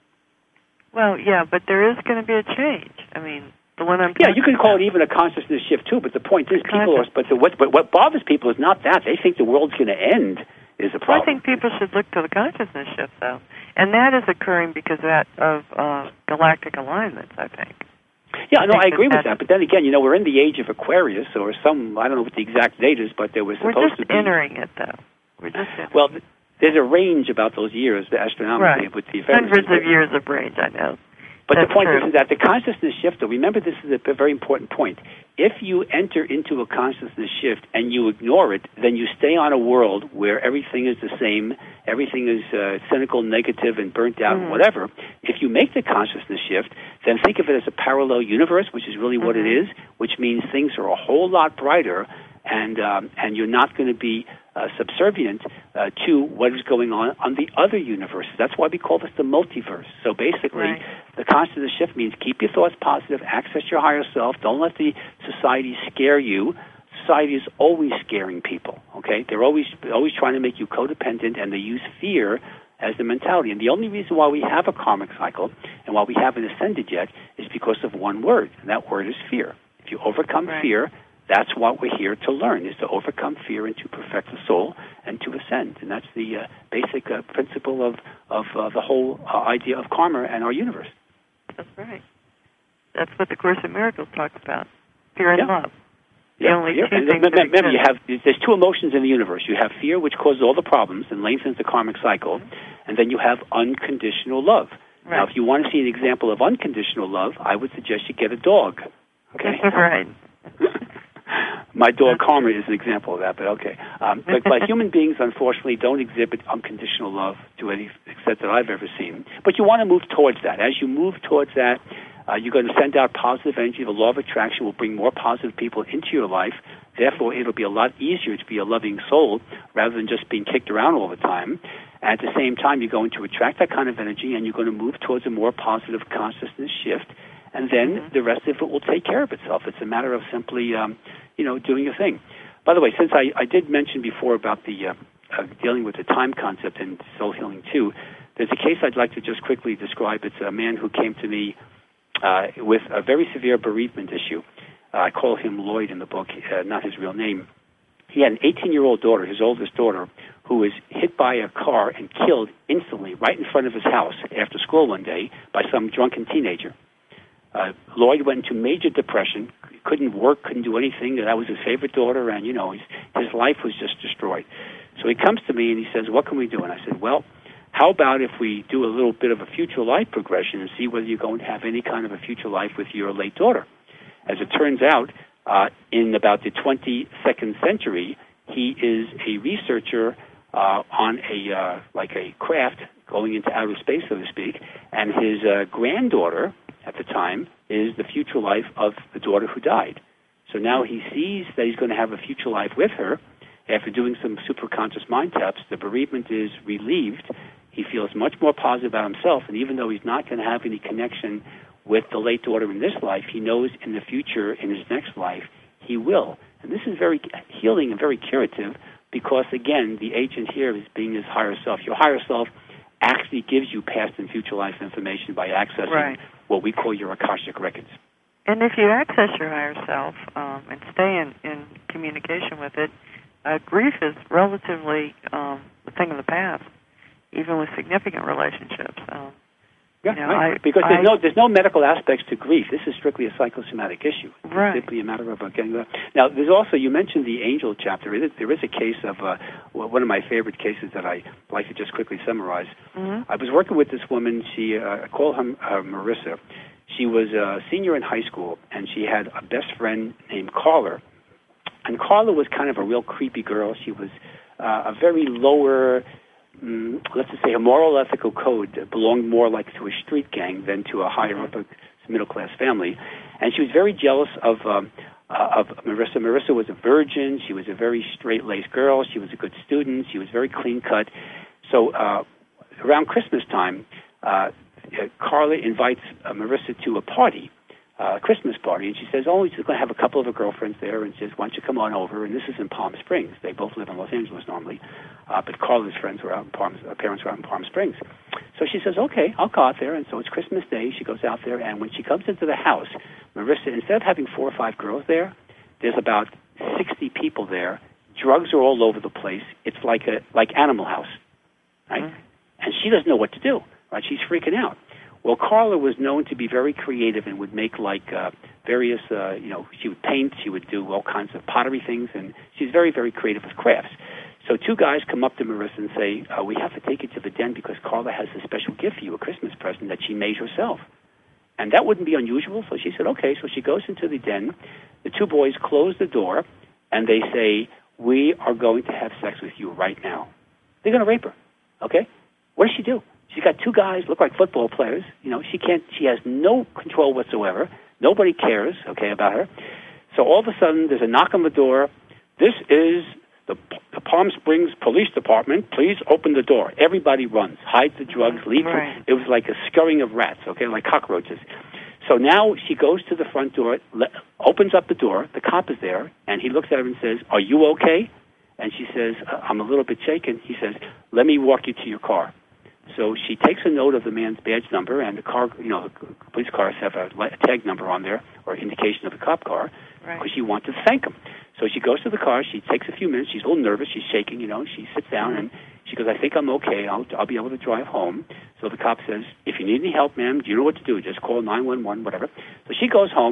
Well, yeah, but there is going to be a change. I mean, the one I'm yeah, you can call it even a consciousness shift too. But the point is, people are. But the, what, but what bothers people is not that they think the world's going to end is a problem. Well, I think people should look to the consciousness shift, though, and that is occurring because of, that, of uh, galactic alignments, I think. Yeah, no, I agree with that. But then again, you know, we're in the age of Aquarius, or some, I don't know what the exact date is, but there was supposed to be... We're just entering it, though. We're just entering Well, there's a range about those years, the astronomically, right. with the hundreds of years of range, I know. But That's the point true. is that the consciousness shift, though, remember this is a very important point. If you enter into a consciousness shift and you ignore it, then you stay on a world where everything is the same, everything is uh, cynical, negative, and burnt out, mm-hmm. and whatever. If you make the consciousness shift, then think of it as a parallel universe, which is really mm-hmm. what it is, which means things are a whole lot brighter, and um, and you're not going to be uh, subservient uh, to what is going on on the other universes. That's why we call this the multiverse. So basically, right. the consciousness shift means keep your thoughts positive, access your higher self, don't let the society scare you. Society is always scaring people, okay? They're always always trying to make you codependent, and they use fear as the mentality. And the only reason why we have a karmic cycle and why we haven't ascended yet is because of one word, and that word is fear. If you overcome right. fear, that's what we're here to learn, is to overcome fear and to perfect the soul and to ascend. And that's the uh, basic uh, principle of, of uh, the whole uh, idea of karma and our universe. That's right. That's what the Course in Miracles talks about, fear and yeah. love. The yeah, only fear. two And things remember, that remember, you exist. have there's two emotions in the universe. You have fear, which causes all the problems and lengthens the karmic cycle, and then you have unconditional love. Right. Now, if you want to see an example of unconditional love, I would suggest you get a dog. Okay. Right. My dog Karma is an example of that, but okay. Um, but, but human beings, unfortunately, don't exhibit unconditional love to any extent that I've ever seen. But you want to move towards that. As you move towards that, uh, you're going to send out positive energy. The law of attraction will bring more positive people into your life. Therefore, it'll be a lot easier to be a loving soul rather than just being kicked around all the time. At the same time, you're going to attract that kind of energy, and you're going to move towards a more positive consciousness shift. And then mm-hmm. the rest of it will take care of itself. It's a matter of simply, um, you know, doing a thing. By the way, since I, I did mention before about the uh, uh, dealing with the time concept in Soul Healing two, there's a case I'd like to just quickly describe. It's a man who came to me uh, with a very severe bereavement issue. Uh, I call him Lloyd in the book, uh, not his real name. He had an eighteen-year-old daughter, his oldest daughter, who was hit by a car and killed instantly right in front of his house after school one day by some drunken teenager. Uh, Lloyd went into major depression, couldn't work, couldn't do anything. That was his favorite daughter, and, you know, his, his life was just destroyed. So he comes to me and he says, what can we do? And I said, well, how about if we do a little bit of a future life progression and see whether you're going to have any kind of a future life with your late daughter? As it turns out, uh, in about the twenty-second century, he is a researcher uh, on a uh, like a craft going into outer space, so to speak, and his uh, granddaughter at the time is the future life of the daughter who died. So now he sees that he's going to have a future life with her. After doing some superconscious mind taps, the bereavement is relieved. He feels much more positive about himself, and even though he's not going to have any connection with the late daughter in this life, he knows in the future, in his next life, he will. And this is very healing and very curative because, again, the agent here is being his higher self. Your higher self actually gives you past and future life information by accessing right. what we call your Akashic records. And if you access your higher self um, and stay in, in communication with it, uh, grief is relatively um, a thing of the past, even with significant relationships. Um, yeah, you know, right. I, because I, there's no there's no medical aspects to grief. This is strictly a psychosomatic issue. Right. It's simply a matter of uh, getting that. Now, there's also, you mentioned the angel chapter. There is a case of, uh, one of my favorite cases that I like to just quickly summarize. Mm-hmm. I was working with this woman. She, uh, I call her uh, Marissa. She was a senior in high school, and she had a best friend named Carla. And Carla was kind of a real creepy girl. She was uh, a very lower, mm, let's just say, a moral ethical code that belonged more like to a street gang than to a higher upper middle-class family. And she was very jealous of um, uh, of Marissa. Marissa was a virgin. She was a very straight-laced girl. She was a good student. She was very clean-cut. So uh, around Christmas time, uh, Carla invites uh, Marissa to a party, uh, a Christmas party, and she says, oh, she's going to have a couple of her girlfriends there, and says, why don't you come on over? And this is in Palm Springs. They both live in Los Angeles normally, uh, but Carla's friends were out in Palm, her parents were out in Palm Springs. So she says, okay, I'll go out there, and so it's Christmas Day. She goes out there, and when she comes into the house, Marissa, instead of having four or five girls there, there's about sixty people there. Drugs are all over the place. It's like a like Animal House, right? Mm-hmm. And she doesn't know what to do. Right, she's freaking out. Well, Carla was known to be very creative and would make like uh, various, uh, you know, she would paint, she would do all kinds of pottery things, and she's very, very creative with crafts. So two guys come up to Marissa and say, uh, we have to take you to the den because Carla has a special gift for you, a Christmas present that she made herself. And that wouldn't be unusual, so she said, okay. So she goes into the den. The two boys close the door, and they say, we are going to have sex with you right now. They're going to rape her, okay? What does she do? She's got two guys, look like football players. You know, she can't. She has no control whatsoever. Nobody cares, okay, about her. So all of a sudden, there's a knock on the door. This is the, the Palm Springs Police Department. Please open the door. Everybody runs, hides the drugs, leaves. Right. It was like a scurrying of rats, okay, like cockroaches. So now she goes to the front door, le- opens up the door. The cop is there, and he looks at her and says, "Are you okay?" And she says, "I'm a little bit shaken." He says, "Let me walk you to your car." So she takes a note of the man's badge number, and the car, you know, the police cars have a tag number on there or indication of the cop car, because right. she wanted to thank him. So she goes to the car. She takes a few minutes. She's a little nervous. She's shaking, you know. She sits down, mm-hmm. and she goes, I think I'm okay. I'll, I'll be able to drive home. So the cop says, if you need any help, ma'am, you know what to do. Just call nine one one, whatever. So she goes home,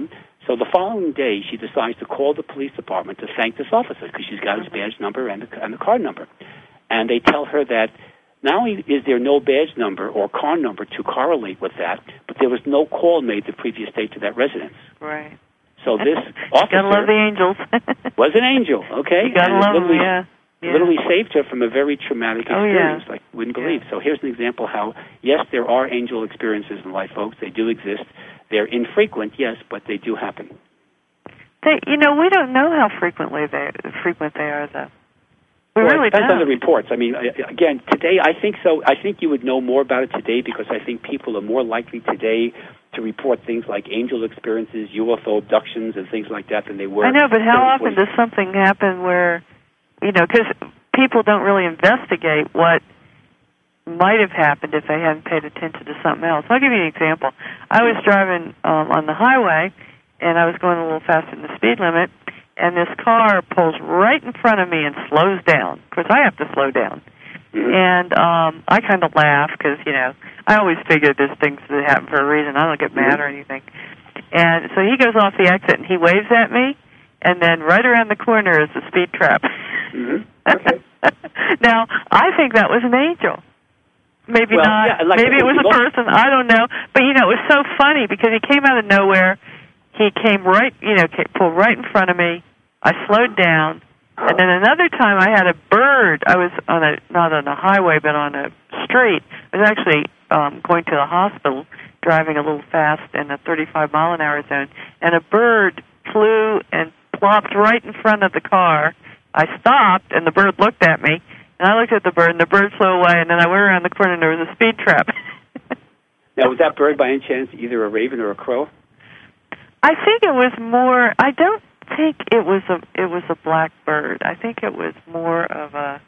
So the following day, she decides to call the police department to thank this officer because she's got his badge number and the, and the car number. And they tell her that not only is there no badge number or car number to correlate with that, but there was no call made the previous day to that residence. Right. So this officer gotta love the angels. was an angel, okay? You gotta and love them, yeah. yeah. Literally saved her from a very traumatic experience, oh, yeah. like you wouldn't yeah. believe. So here's an example how, yes, there are angel experiences in life, folks. They do exist. They're infrequent, yes, but they do happen. They, you know, we don't know how frequently they frequent they are, though. We well, really it depends don't. on the reports. I mean, again, today I think so. I think you would know more about it today because I think people are more likely today to report things like angel experiences, U F O abductions, and things like that than they were. I know, but how often does something happen where, you know, because people don't really investigate what might have happened if they hadn't paid attention to something else. I'll give you an example. I was driving um, on the highway, and I was going a little faster than the speed limit, and this car pulls right in front of me and slows down. Of course, I have to slow down. Mm-hmm. And um, I kind of laugh because, you know, I always figure there's things that happen for a reason. I don't get mad mm-hmm. or anything. And so he goes off the exit, and he waves at me, and then right around the corner is the speed trap. Mm-hmm. Okay. Now, I think that was an angel. Maybe well, not. Yeah, like Maybe it was a person. I don't know. But, you know, it was so funny because he came out of nowhere. He came right, you know, came, pulled right in front of me. I slowed down. And then another time I had a bird. I was on a, not on a highway, but on a street. I was actually um, going to the hospital, driving a little fast in a thirty-five mile an hour zone. And a bird flew and plopped right in front of the car. I stopped, and the bird looked at me. And I looked at the bird, and the bird flew away. And then I went around the corner, and there was a speed trap. Now, was that bird by any chance either a raven or a crow? I think it was more. I don't think it was a. It was a black bird. I think it was more of a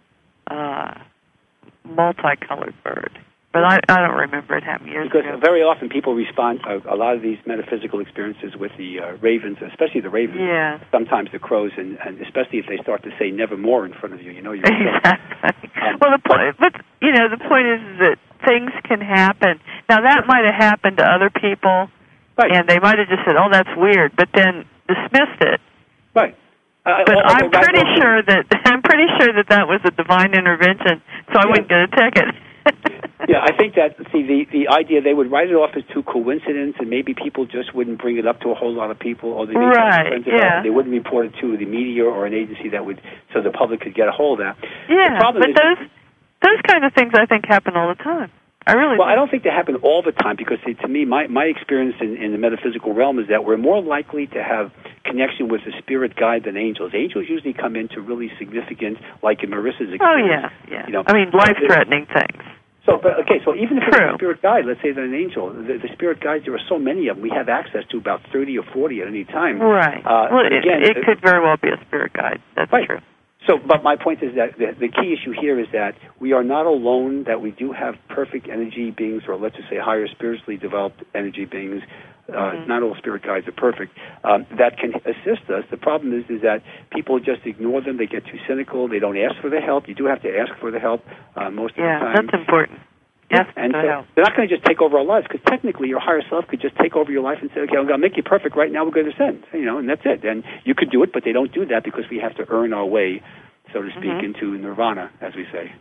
uh, multicolored bird. But I, I don't remember it happening years because ago. Because very often people respond a, a lot of these metaphysical experiences with the uh, ravens, especially the ravens. Yeah. Sometimes the crows, and, and especially if they start to say "nevermore" in front of you, you know you're exactly. Um, well, the point, but you know, the point is that things can happen. Now that might have happened to other people. Right. And they might have just said, "Oh, that's weird," but then dismissed it. Right. Uh, but well, I'm right, pretty well, sure that I'm pretty sure that that was a divine intervention, so I yeah. wouldn't get a ticket. Yeah, I think that see the the idea they would write it off as too coincidence, and maybe people just wouldn't bring it up to a whole lot of people, or they may right. friends yeah. about it. They wouldn't report it to the media or an agency that would, so the public could get a hold of that. Yeah, the problem but is, those those kind of things I think happen all the time. I really well, do. I don't think they happen all the time because, see, to me, my, my experience in, in the metaphysical realm is that we're more likely to have connection with a spirit guide than angels. Angels usually come into really significant, like in Marissa's experience. Oh, yeah, yeah. You know, I mean, life-threatening things. So, but, okay, so even if True. it's a spirit guide, let's say they're an angel, the, the spirit guides, there are so many of them. We have access to about thirty or forty at any time. Right. Uh, well, it, again, it, it could very well be a spirit guide. That's right. true. So, but my point is that the, the key issue here is that we are not alone, that we do have perfect energy beings, or let's just say higher spiritually developed energy beings. Uh, mm-hmm. Not all spirit guides are perfect, um, that can assist us. The problem is, is that people just ignore them. They get too cynical. They don't ask for the help. You do have to ask for the help uh, most yeah, of the time. Yeah, that's important. Yeah, and so help. They're not going to just take over our lives, because technically your higher self could just take over your life and say, okay, I'm going to make you perfect right now, we're going to ascend, you know, and that's it. And you could do it, but they don't do that because we have to earn our way, so to speak, mm-hmm. into nirvana, as we say.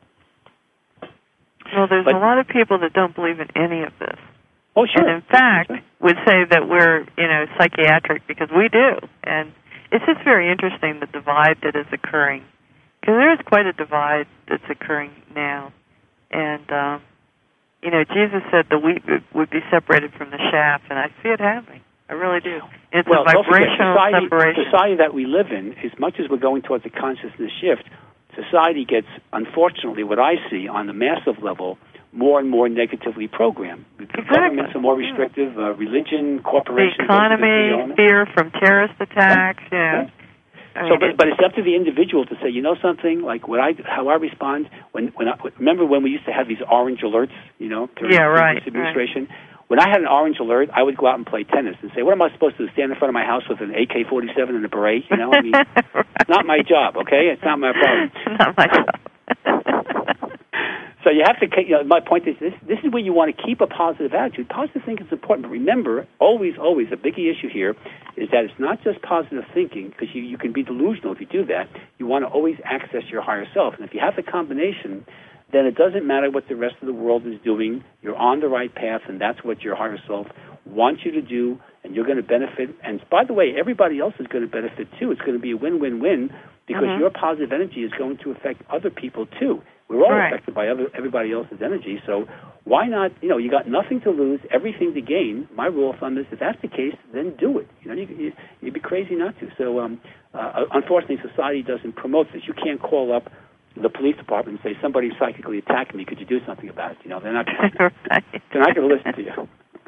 Well, there's but, a lot of people that don't believe in any of this. Oh, sure. And in fact, would say that we're, you know, psychiatric, because we do. And it's just very interesting, the divide that is occurring, because there is quite a divide that's occurring now. And, um, you know, Jesus said the wheat would be separated from the chaff, and I see it happening. I really do. It's well, a vibrational society, separation. Society that we live in, as much as we're going towards a consciousness shift, society gets, unfortunately, what I see on the massive level, more and more negatively programmed. Exactly. Governments are more restrictive, uh, religion, corporations. The economy, fear from terrorist attacks, yeah. You know. I mean, so, but, but it's up to the individual to say, you know something, like what I, how I respond when, when I, remember when we used to have these orange alerts, you know, during yeah, the right, administration? Right. When I had an orange alert, I would go out and play tennis and say, what am I supposed to do, stand in front of my house with an A K forty-seven and a beret? You know, I mean, right. It's not my job, okay? It's not my problem. It's not my job. So you have to, you know, my point is this, this is where you want to keep a positive attitude. Positive thinking is important, but remember, always, always, a biggie issue here is that it's not just positive thinking, because you, you can be delusional if you do that. You want to always access your higher self. And if you have the combination, then it doesn't matter what the rest of the world is doing. You're on the right path, and that's what your higher self wants you to do, and you're going to benefit. And by the way, everybody else is going to benefit too. It's going to be a win-win-win, because mm-hmm. your positive energy is going to affect other people too. We're all right. affected by other, everybody else's energy, so why not, you know, you got nothing to lose, everything to gain. My rule of thumb is if that's the case, then do it. You know, you, you, you'd be crazy not to. So, um, uh, unfortunately, society doesn't promote this. You can't call up the police department and say, somebody psychically attacked me, could you do something about it? You know, they're not, right. they're not going to listen to you.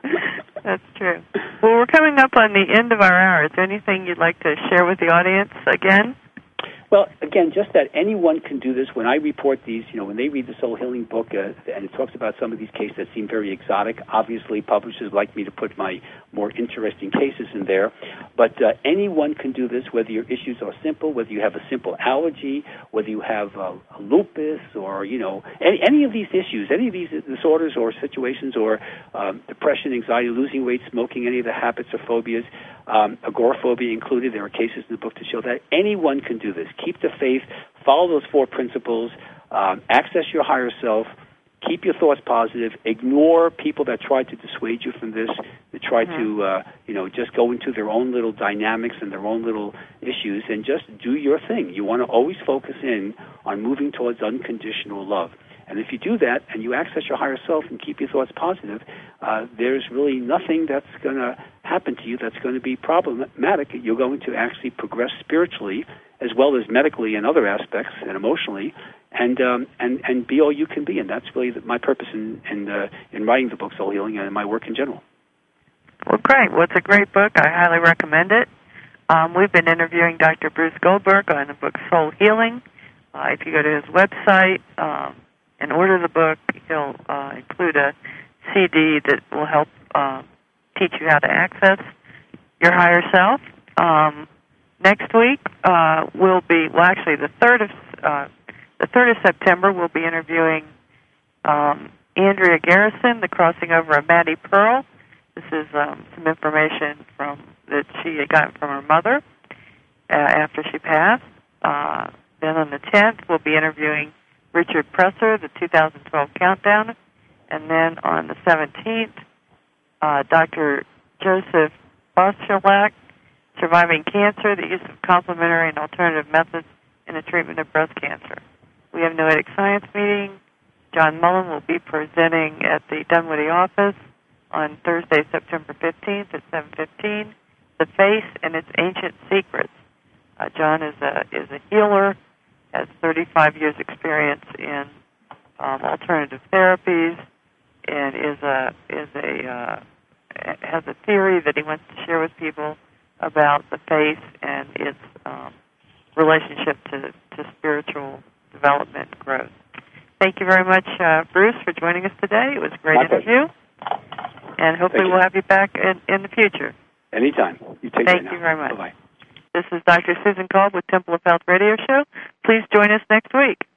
That's true. Well, we're coming up on the end of our hour. Is there anything you'd like to share with the audience again? Well, again, just that anyone can do this. When I report these, you know, when they read the Soul Healing book, uh, and it talks about some of these cases that seem very exotic, obviously publishers like me to put my more interesting cases in there. But uh, anyone can do this, whether your issues are simple, whether you have a simple allergy, whether you have uh, lupus, or, you know, any, any of these issues, any of these disorders or situations, or um, depression, anxiety, losing weight, smoking, any of the habits or phobias, um, agoraphobia included. There are cases in the book to show that anyone can do this. Keep the faith, follow those four principles, um, access your higher self, keep your thoughts positive, ignore people that try to dissuade you from this, that try mm-hmm. to, uh, you know, just go into their own little dynamics and their own little issues, and just do your thing. You want to always focus in on moving towards unconditional love. And if you do that and you access your higher self and keep your thoughts positive, uh, there's really nothing that's going to happen to you that's going to be problematic. You're going to actually progress spiritually as well as medically and other aspects and emotionally, and um, and and be all you can be. And that's really my purpose in in, uh, in writing the book Soul Healing and in my work in general. Well, great. Well, it's a great book. I highly recommend it. Um, we've been interviewing Doctor Bruce Goldberg on the book Soul Healing. Uh, if you go to his website um, and order the book, he'll uh, include a C D that will help uh, teach you how to access your higher self. Um, next week uh, will be, well, actually the third of uh, the third of September, we'll be interviewing um, Andrea Garrison, the crossing over of Maddie Pearl. This is um, some information from that she had gotten from her mother uh, after she passed. Uh, then on the tenth, we'll be interviewing Richard Presser, the two thousand twelve Countdown. And then on the seventeenth, uh, Doctor Joseph Boschelak, Surviving Cancer, the use of complementary and alternative methods in the treatment of breast cancer. We have Noetic Science meeting. John Mullen will be presenting at the Dunwoody office on Thursday, September fifteenth at seven fifteen, The Face and Its Ancient Secrets. Uh, John is a is a healer, has thirty-five years experience in um, alternative therapies, and is a is a uh, has a theory that he wants to share with people about the face and its um, relationship to, to spiritual development and growth. Thank you very much, uh, Bruce, for joining us today. It was a great My interview, pleasure. And hopefully we'll have you back in, in the future. Anytime. You take Thank care you now. very much. Bye-bye. This is Doctor Susan Kolb with Temple of Health Radio Show. Please join us next week.